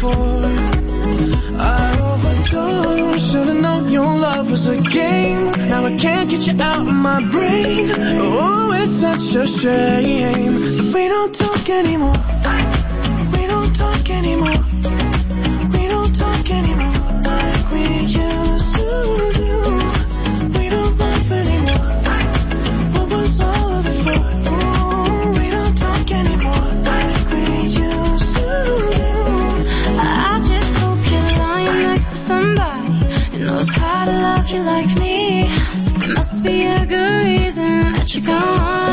before. I overdosed. Should've known your love was a game. Now I can't get you out of my brain. Oh, it's such a shame. We don't talk anymore. We don't talk anymore.